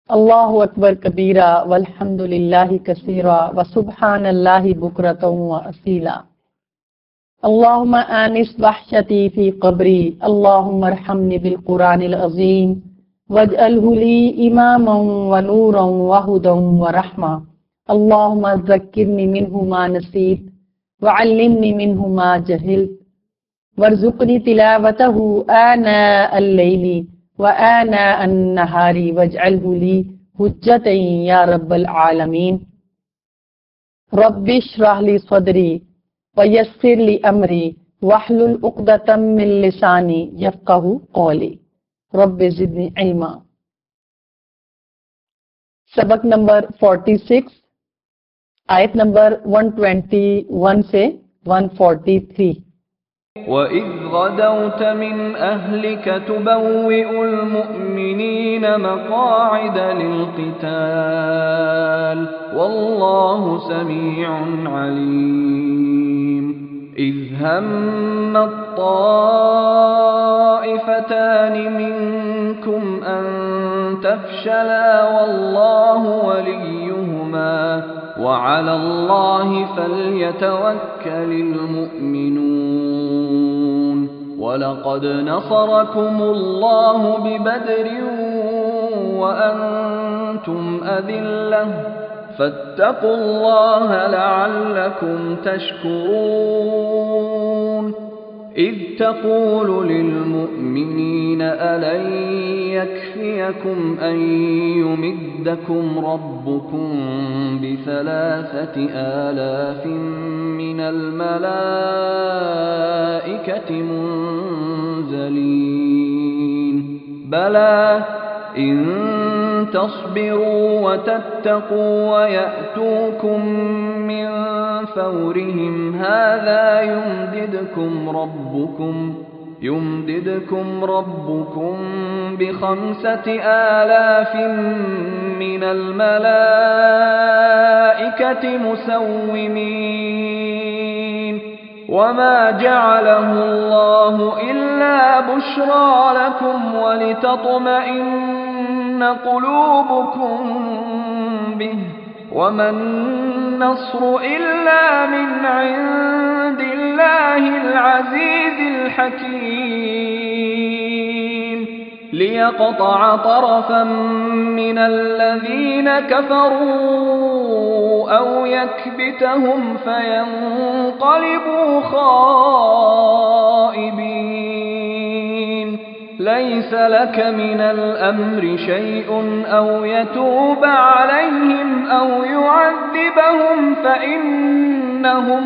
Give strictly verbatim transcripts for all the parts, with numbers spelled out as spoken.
अल्लाहु अकबर कबीरा वल्हम्दुलिल्लाहि कसीरा व सुब्हानल्लाहि बुकरतन व असीला। अल्लाहुम्मा आनिस वहशती फी क़ब्री, अल्लाहुम्मा अरहमनी बिल कुरानिल अज़ीम वजअलहु ली इमामन व नूरन व हुदन व रहमा। अल्लाहुम्मा ज़क्किरनी मिन्हु मा नसीत व अल्लिमनी मिन्हु मा जहिलत वर्ज़ुक़नी तिलावतहु आना अल-लैली व आना अन-नहारी वजअलहु ली हुज्जतन या रब्बल आलमीन। रब्बि इश्रह ली सदरी व यस्सिर ली अमरी वहलुल उक़दतम मिन लिसानी यफ़क़हू क़ौली। रब्बि ज़िदनी इल्मा। सबक नंबर छियालीस, आयत नंबर एक सौ इक्कीस से एक सौ तैंतालीस। وَإِذْ غَدَوْتَ مِنْ أَهْلِكَ تُبَوِّئُ الْمُؤْمِنِينَ مَقَاعِدَ لِلْقِتَالِ وَاللَّهُ سَمِيعٌ عَلِيمٌ إِذْ هَمَّ الطَّائِفَتَانِ مِنْكُمْ أَنْ تَفْشَلَا وَاللَّهُ وَلِيُّهُمَا وَعَلَى اللَّهِ فَلْيَتَوَكَّلِ الْمُؤْمِنُونَ وَلَقَدْ نَصَرَكُمُ اللَّهُ بِبَدْرٍ وَأَنْتُمْ أَذِلَّةٌ فَاتَّقُوا اللَّهَ لَعَلَّكُمْ تَشْكُرُونَ إِذْ تَقُولُ لِلْمُؤْمِنِينَ أَلَنْ يَكْفِيَكُمْ أَنْ يُمِدَّكُمْ رَبُّكُمْ بِثَلَاثَةِ آلَافٍ مِنَ الْمَلَائِكَةِ مُنْزَلِينَ بَلَى إِن تَصْبِرُوا وَتَتَّقُوا وَيَأْتُوكُم مِّن فَوْرِهِمْ هَذَا يُمْدِدْكُمْ رَبُّكُمْ يُمْدِدْكُمْ رَبُّكُمْ بِخَمْسَةِ آلَافٍ مِّنَ الْمَلَائِكَةِ مُسَوِّمِينَ وَمَا جَعَلَهُ اللَّهُ إِلَّا بُشْرَىٰ لَكُمْ وَلِتَطْمَئِنَّ قُلُوبُكُم بِهِ وَمَا النَّصْرُ إِلَّا مِنْ عِندِ اللَّهِ الْعَزِيزِ الْحَكِيمِ لِيَقْطَعَ طَرَفًا مِّنَ الَّذِينَ كَفَرُوا أَوْ يَكْبِتَهُمْ فَيَنقَلِبُوا خَائِبِينَ لَيْسَ لَكَ مِنَ الْأَمْرِ شَيْءٌ أَوْ يَتُوبَ عَلَيْهِمْ أَوْ يُعَذِّبَهُمْ فَإِنَّهُمْ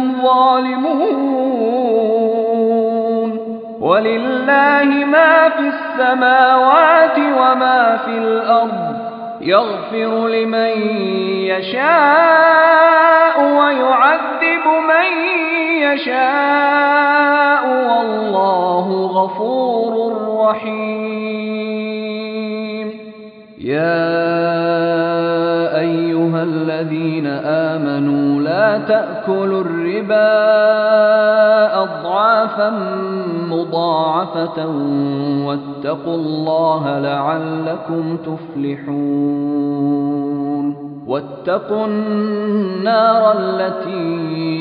ظَالِمُونَ وَلِلَّهِ مَا فِي السَّمَاوَاتِ وَمَا فِي الْأَرْضِ يَغْفِرُ لِمَن يَشَاءُ وَيُعَذِّبُ مَن يَشَاءُ وَاللَّهُ غَفُورٌ رحيم. يا أيها الذين آمنوا لا تأكلوا الربا أضعافا مضاعفة واتقوا الله لعلكم تفلحون. واتقوا النار التي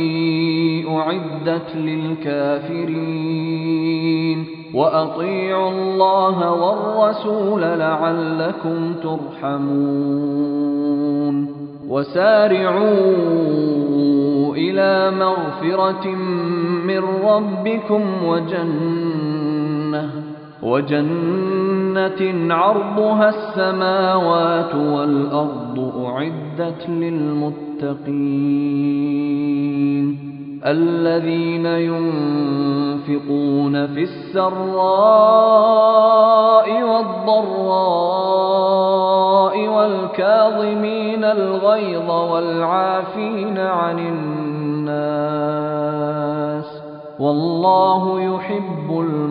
أعدت للكافرين وأطيعوا الله والرسول لعلكم ترحمون. وسارعوا إلى مغفرة من ربكم وجنة وجنة عرضها السماوات والأرض أعدت للمتقين الذين ينفقون في السراء والضراء والكاظمين الغيظ والعافين عن الناس والله يحب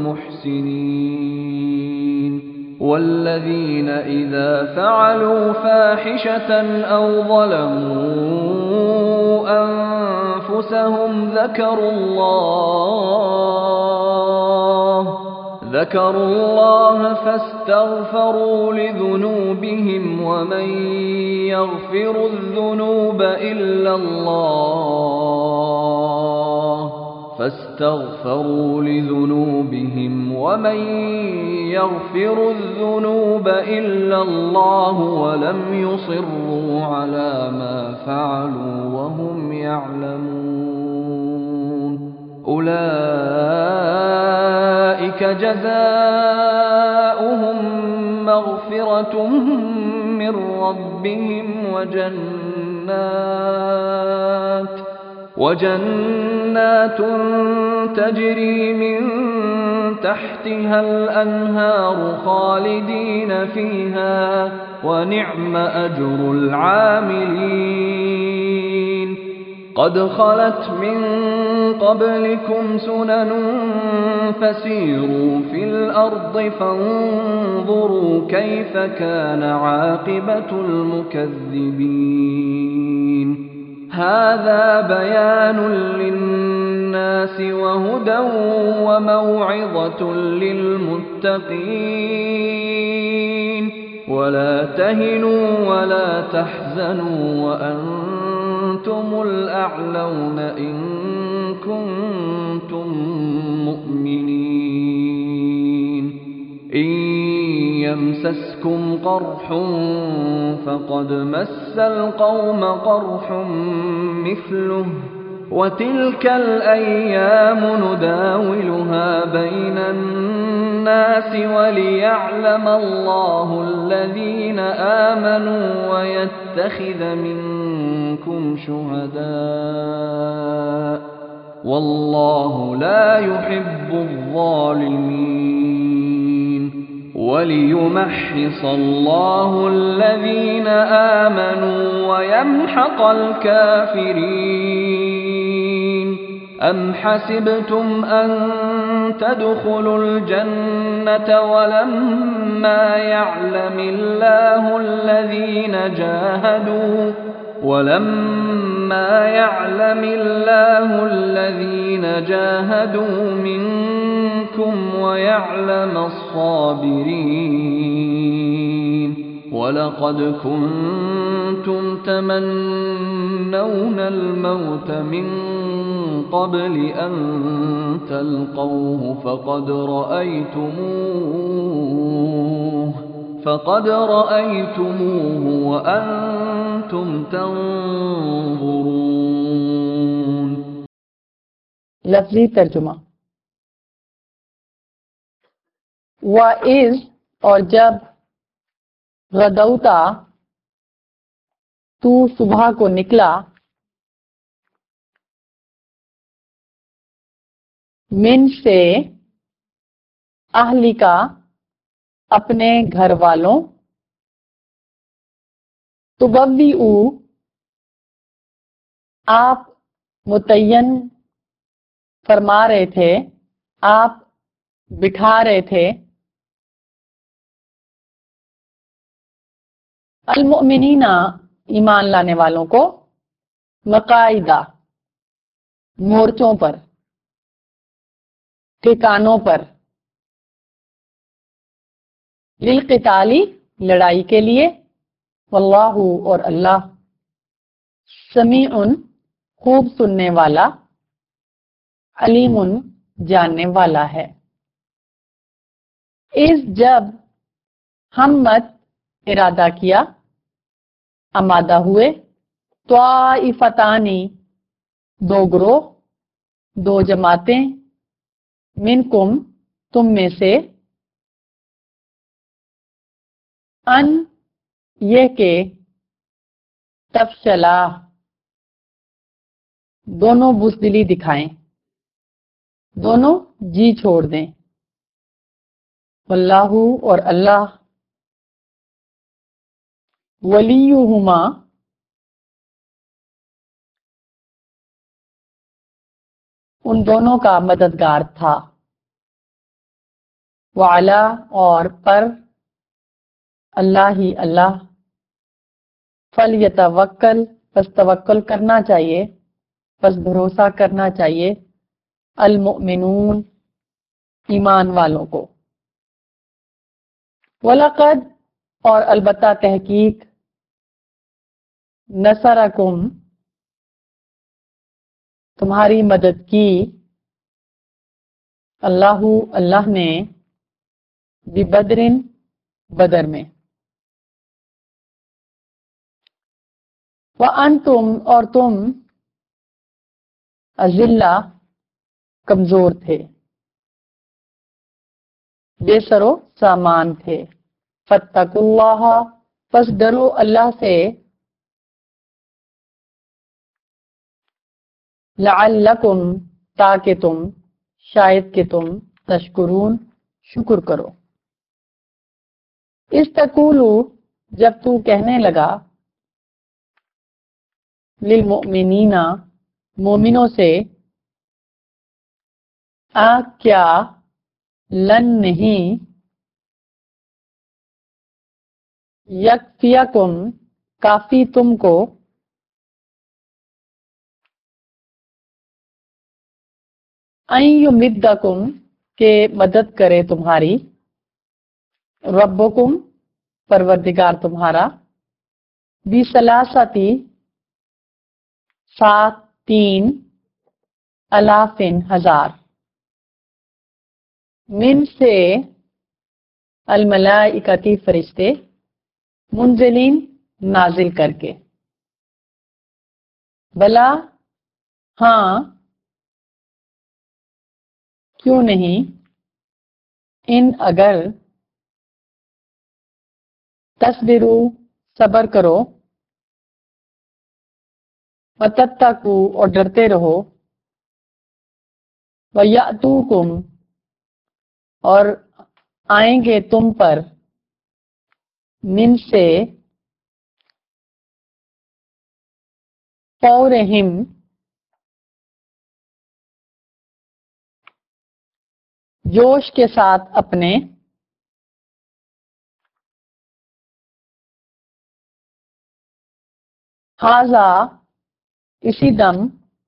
المحسنين. والذين إذا فعلوا فاحشة أو ظلموا أنفسهم ذكروا الله ذكروا الله فاستغفروا لذنوبهم ومن يغفر الذنوب إلا الله فاستغفروا لذنوبهم ومن يغفر الذنوب إلا الله ولم يصروا على ما فعلوا وهم يعلمون أولئك جزاؤهم مغفرة من ربهم وجنات وجنات تجري من تحتها الأنهار خالدين فيها ونعم أجر العاملين قد خلت من قبلكم سنن فسيروا في الأرض فانظروا كيف كان عاقبة المكذبين هذا بيان للناس وهدى وموعظة للمتقين ولا تهنوا ولا تحزنوا وأنتم الأعلون إن كنتم مؤمنين إن يمسسكم قرح فقد مس القوم قرح مثله وتلك الأيام نداولها بين الناس وليعلم الله الذين آمنوا ويتخذ منكم شهداء والله لا يحب الظالمين وليمحص الله الذين آمنوا ويمحق الكافرين أم حسبتم أن تدخلوا الجنة ولما يعلم الله الذين جاهدوا ولما يعلم الله الذين جاهدوا منكم ويعلم الصابرين ولقد كنتم تمنون الموت من قبل أن تلقوه فقد رأيتموه فقد رأيتموه وأنتم تنظرون. لفظی ترجمہ. وَإِذْ اور جب غدوتا تو صبح کو نکلا من سے اہلی کا اپنے گھر والوں تبوی او آپ متعین فرما رہے تھے آپ بٹھا رہے تھے المؤمنین ایمان لانے والوں کو مقاعدہ مورچوں پر ٹھکانوں پر للقتالی لڑائی کے لیے واللہ اور اللہ سمیع خوب سننے والا علیم جاننے والا ہے. اس جب ہمت ارادہ کیا آمادہ ہوئے طائفتانی دو گروہ دو جماعتیں منکم تم میں سے ان یہ کہ تفشلا دونوں بزدلی دکھائیں دونوں جی چھوڑ دیں واللہ اور اللہ ولیہما ان دونوں کا مددگار تھا وعلا اور پر اللہ ہی اللہ فلیتوکل پس توکل کرنا چاہیے پس بھروسہ کرنا چاہیے المؤمنون ایمان والوں کو وَلَقَدْ اور البتہ تحقیق نصرکم تمہاری مدد کی اللہ اللہ نے ببدرن بدر میں وَأَنْتُمْ اور تم اذلہ کمزور تھے بے سر و سامان تھے فاتقوا اللہ پس ڈرو اللہ سے لعلکم تاکہ تم شاید کہ تم تشکرون شکر کرو استقولو جب تو کہنے لگا للمؤمنین مومنوں سے آ کیا لن نہیں یکفیکم کافی تم کو ان یمدکم کہ مدد کرے تمہاری ربکم پروردگار تمہارا بثلاثتی سات تین الافن ہزار من سے الملائکتی فرشتے منزلین نازل کر کے بلا ہاں کیوں نہیں ان اگر تصبرو صبر کرو وتتقو اور ڈرتے رہو ویأتوکم اور آئیں گے تم پر من سے فورہم جوش کے ساتھ اپنے ہاذا اسی دم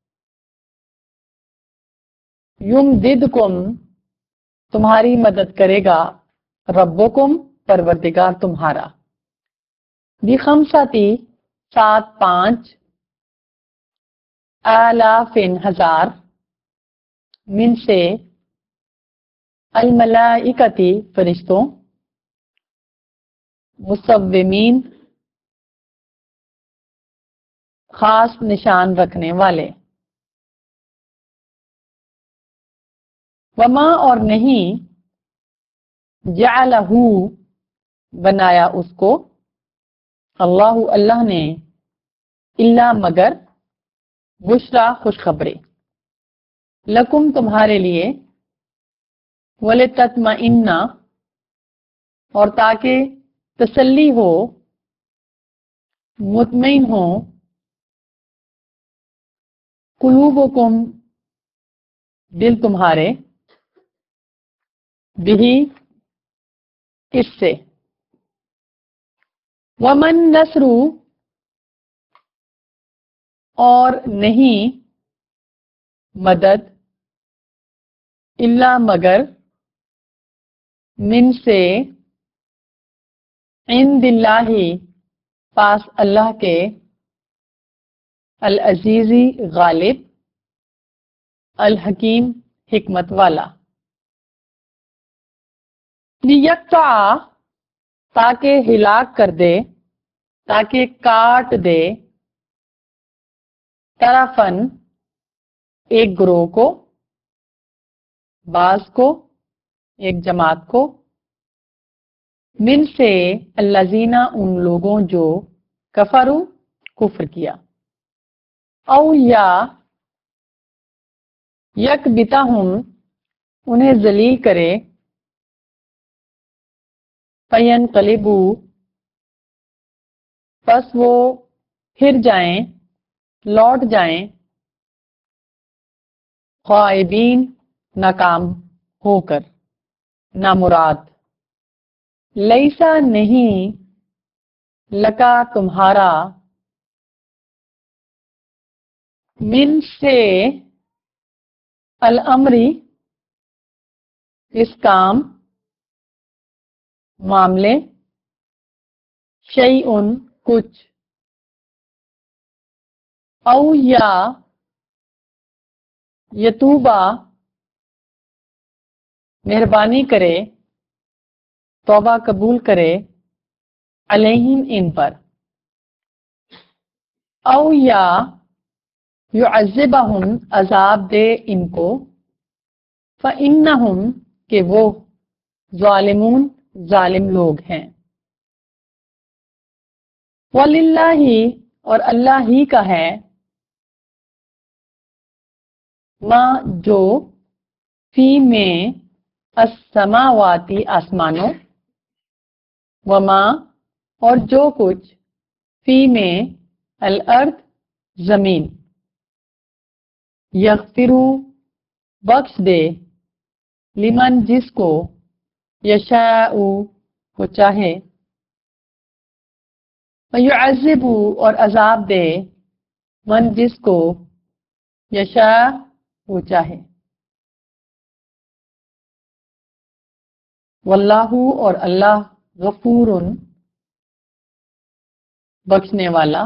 یمددکم تمہاری مدد کرے گا ربکم پروردگار تمہارا بخمستی سات پانچ آلافن ہزار من سے الملائکتی فرشتوں مصومین خاص نشان رکھنے والے وما اور نہیں جعلہ بنایا اس کو اللہ اللہ نے الا مگر بشرا خوشخبری لکم تمہارے لیے وَلِتَطْمَئِنَّ اور تاکہ تسلی ہو مطمئن ہو قلوبکم دل تمہارے بھی اس سے ومن نصر اور نہیں مدد الا مگر من سے عند اللہ پاس اللہ کے العزیزی غالب الحکیم حکمت والا لیقطع تاکہ ہلاک کر دے تاکہ کاٹ دے طرفن ایک گروہ کو بعض کو ایک جماعت کو من سے الذین ان لوگوں جو کفروا کفر کیا او یا یکبتہم انہیں ذلیل کرے فینقلبوا پس وہ پھر جائیں لوٹ جائیں خائبین ناکام ہو کر نامراد لیسا نہیں لکا تمہارا من سے الامری اس کام معاملے، شیئن کچھ، او یا یتوبہ مہربانی کرے، توبہ قبول کرے، علیہم ان پر، او یا یعذبہم عذاب دے ان کو، فإنہم کہ وہ ظالمون ظالم لوگ ہیں، وَلِلَّهِ اور اللہ ہی کا ہے، ما جو فی میں السماواتی آسمانوں، وما اور جو کچھ فی میں الارض زمین، یغفرو بخش دے، لمن جس کو، یشاء وہ چاہے، ویعذب اور عذاب دے، من جس کو، یشاء وہ چاہے، واللہ اور اللہ غفور بخشنے والا،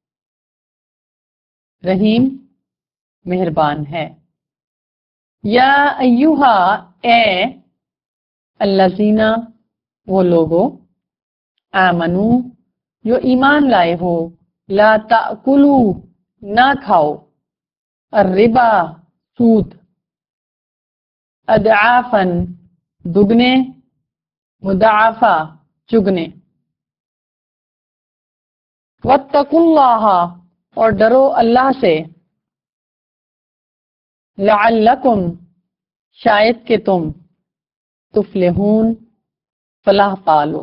رحیم مہربان ہے۔ یا ایہا اے الذین وہ لوگو، آمنو جو ایمان لائے ہو، لا تأکلو نہ کھاؤ، الربا سود، اضعافاً دگنے، مضاعفہ چگنے، واتقوا اللہ اور ڈرو اللہ سے، لعلکم شاید کہ تم، تفلحون فلاح پالو،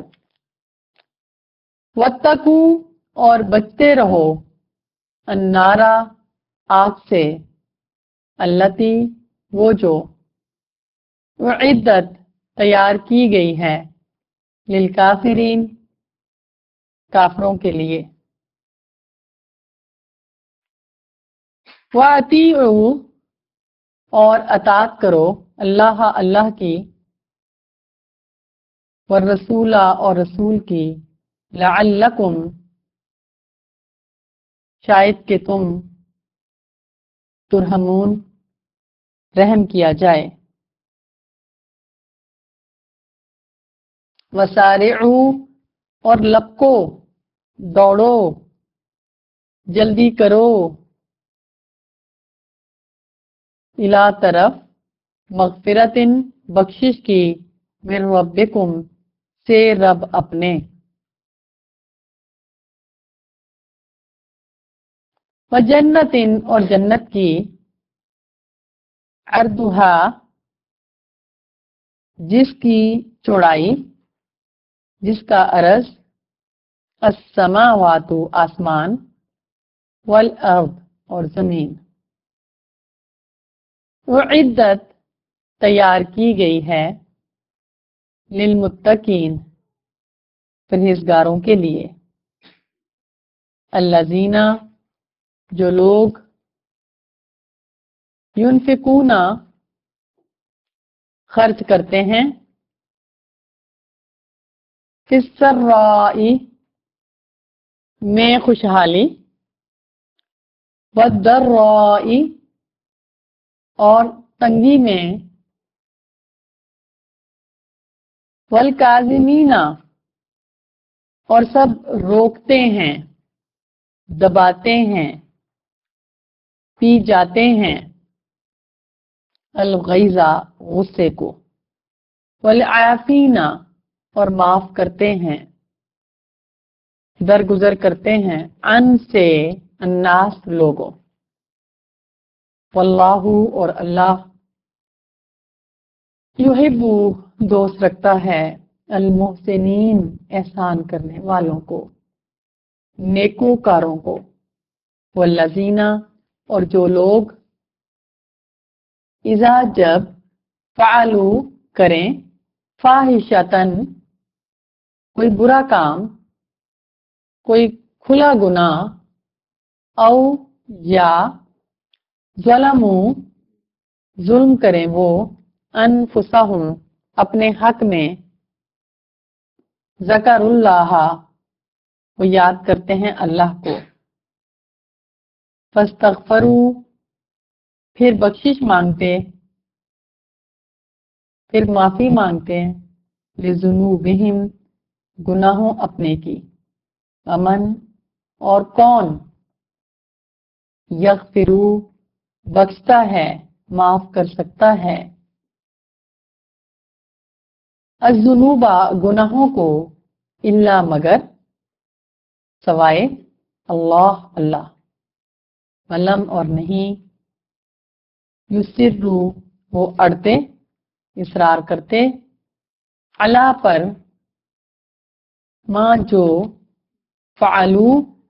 واتقوا اور بچتے رہو، النارا آگ سے، التی وہ جو، اعدت تیار کی گئی ہے، للکافرین کافروں کے لیے، وَأَطِیعُوا اور اطاعت کرو، اللہ اللہ کی، والرسول اور رسول کی، لعلکم شاید کہ تم، ترحمون رحم کیا جائے، وسارعوا اور لپکو، دوڑو، جلدی کرو، الا طرف، مغفرت بخشش کی، من ربکم سے رب اپنے، وجنت اور جنت کی، عرضھا جس کی چوڑائی، جس کا عرض، السماوات آسمان، والارض اور زمین، اعدت تیار کی گئی ہے، للمتقین پرہیزگاروں کے لیے، الذین جو لوگ، ينفقون خرچ کرتے ہیں، فی السراء میں خوشحالی، والضراء اور تنگی میں، والکاظمین اور سب روکتے ہیں، دباتے ہیں، پی جاتے ہیں، الغیظ غصے کو، والعافین اور معاف کرتے ہیں، درگزر کرتے ہیں، عن سے الناس لوگوں، واللہ اور اللہ، یحب دوست رکھتا ہے، المحسنین احسان کرنے والوں کو، نیکوکاروں کو، والذین اور جو لوگ، اذا جب، فعلوا کریں، فاحشۃً کوئی برا کام، کوئی کھلا گناہ، او یا ظلموا ظلم کریں وہ، انفسہم اپنے حق میں، ذکر اللہ، وہ یاد کرتے ہیں اللہ کو، فاستغفروا، پھر بخشش مانگتے، پھر معافی مانگتے ہیں، لذنوبہم، گناہوں اپنے کی، امن، اور کون، یغفرو، بخشتا ہے، معاف کر سکتا ہے، الذنوب، گناہوں کو، الا مگر، سوائے، اللہ اللہ، ولم اور نہیں، یسرو، وہ اڑتے، اصرار کرتے، علا پر، ماں جو، فعلو،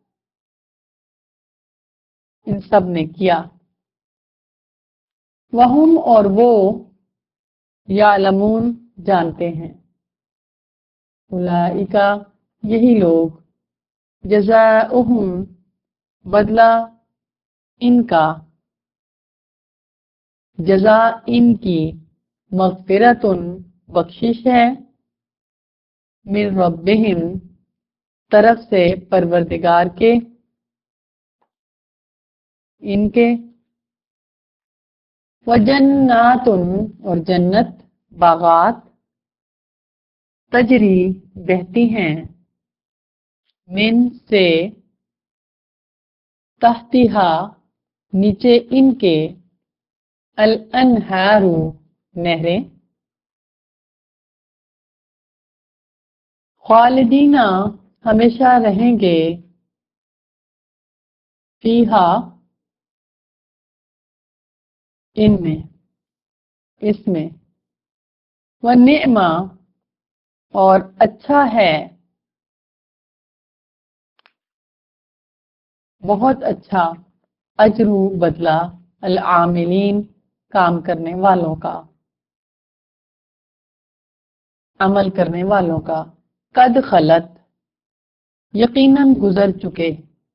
ان سب نے کیا، وہم اور وہ، یعلمون، جانتے ہیں، اولئک، یہی لوگ، جزاؤہم، بدلہ ان کا، جزا ان کی، مغفرۃ، بخشش ہے، من ربہم، طرف سے پروردگار کے، ان کے، وجنات، اور جنت، باغات، تجری، بہتی ہیں، من سے، تحتہا، نیچے ان کے، الانہار، نہریں، خالدین، ہمیشہ رہیں گے، فیہا، ان میں، اس میں، ونعم، اور اچھا ہے، بہت اچھا، اجر، بدلہ، العاملین، کام کرنے والوں کا، عمل کرنے والوں کا، قد خلت، یقیناً گزر چکے،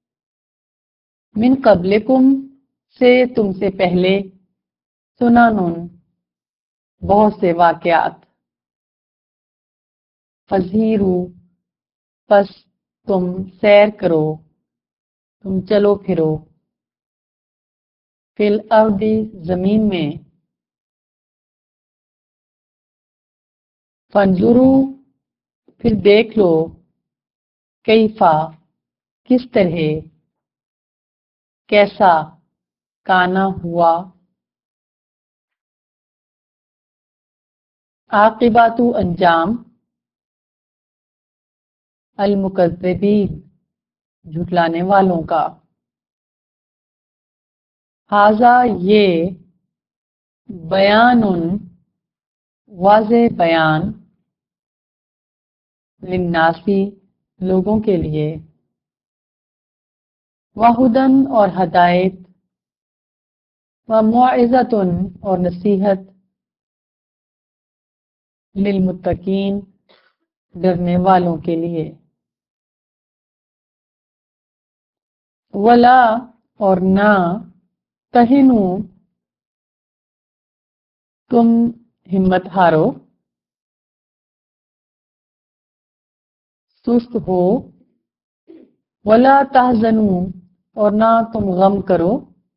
من قبلکم، سے تم سے پہلے، سنن، بہت سے واقعات، فسیروا، پس تم سیر کرو، تم چلو پھرو، فی الارض، زمین میں، فانظروا، پھر دیکھ لو، کیفا، کس طرح، کیسا، کانا، ہوا، عاقبات، انجام، المکذبین، جھٹلانے والوں کا، ھذا، یہ، بیان، واضح بیان، للناسی، لوگوں کے لیے، وہدن، اور ہدایت، وموعظۃ، اور نصیحت، للمتقین، ڈرنے والوں کے لیے، ولا، اور نہ، تہنوا، تم ہمت ہارو، سست ہو، ولا تحزنوا، اور نہ تم غم کرو،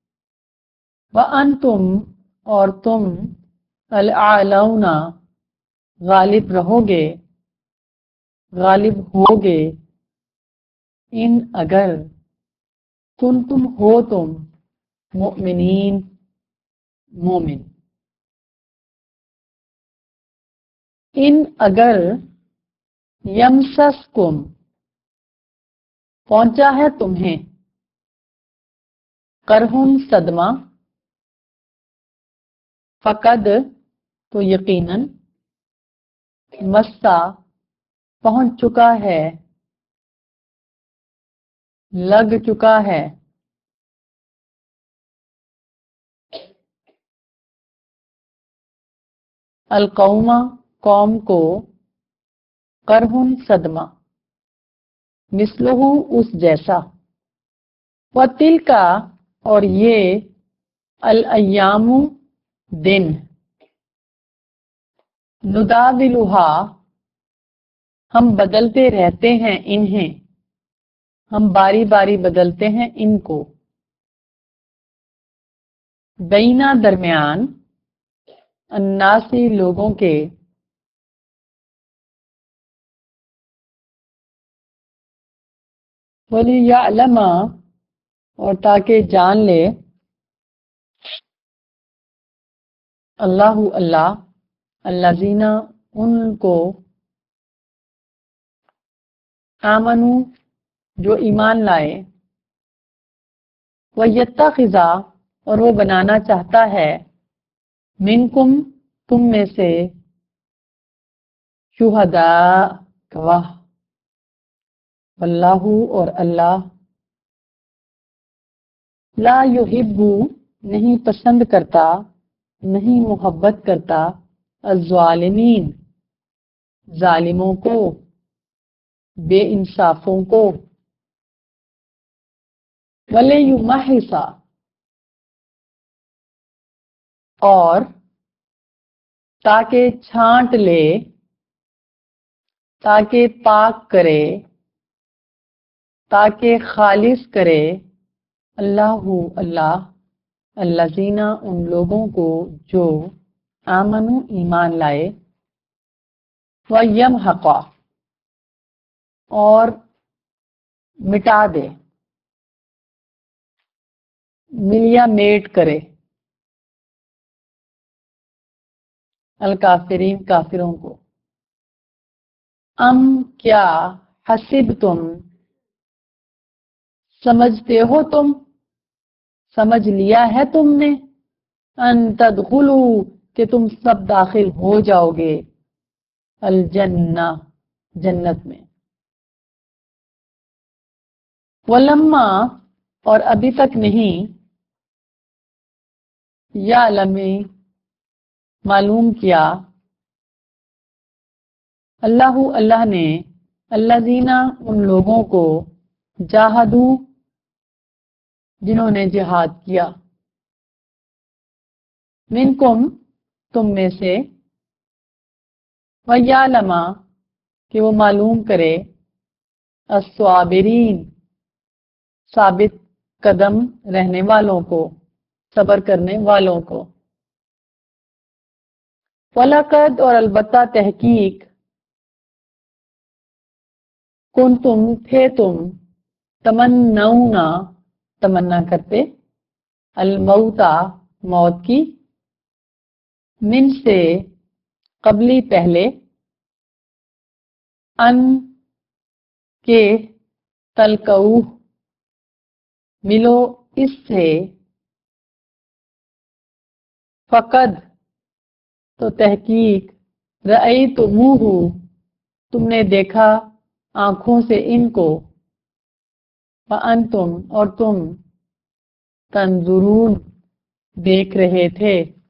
وانتم، اور تم، الاعلون، غالب رہو گے، غالب ہوگے، ان اگر، کن تم ہو تم، مؤمنین، مومن، ان اگر، یمسسکم، پہنچا ہے تمہیں، قرحن، صدمہ، فقد، تو یقیناً، مسا، پہنچ چکا ہے، لگ چکا ہے، القوم، قوم کو، قرحن، صدمہ، مثلہ، اس جیسا، وتلک، اور یہ، الایام، دن، نداولھا، ہم بدلتے رہتے ہیں انہیں، ہم باری باری بدلتے ہیں ان کو، بینہ درمیان، الناسی لوگوں کے، وَلِيَعْلَمَ اور تاکہ جان لے، اللہ اللہ، الذین ان کو، آمنو جو ایمان لائے، وَيَتَّخِذَ اور وہ بنانا چاہتا ہے، منکم تم میں سے، شہداء گواہ، واللہ اور اللہ، لا یحب نہیں پسند کرتا، نہیں محبت کرتا، الظالمین ظالموں کو، بے انصافوں کو، وَلِیُمَحِّصَ اور تاکہ چھانٹ لے، تاکہ پاک کرے، تاکہ خالص کرے، اللہ اللہ، الذین ان لوگوں کو جو آمنو ایمان لائے، وَیَمْحَقَ اور مٹا دے، ملیا میٹ کرے، الکافرین کافروں کو، ام کیا، حسب تم سمجھتے ہو تم، سمجھ لیا ہے تم نے، ان تدخلوا کہ تم سب داخل ہو جاؤ گے، الجنہ جنت میں، ولما اور ابھی تک نہیں، یعلم معلوم کیا، اللہ اللہ نے، الذین ان لوگوں کو، جاہدو جنہوں نے جہاد کیا، منکم تم میں سے، وَیَعْلَمَ کہ وہ معلوم کرے، الصابرین ثابت قدم رہنے والوں کو، صبر کرنے والوں کو، وَلَقَدْ اور البتہ تحقیق، کنتم تھے تم، تمنون تمنا کرتے، الموتا موت کی، من سے قبلی پہلے، ان کے تلقوہ ملو اس سے، فقد تو تحقیق، رأیتموہ تم نے دیکھا آنکھوں سے ان کو، وانتم اور تم، تنظرون دیکھ رہے تھے،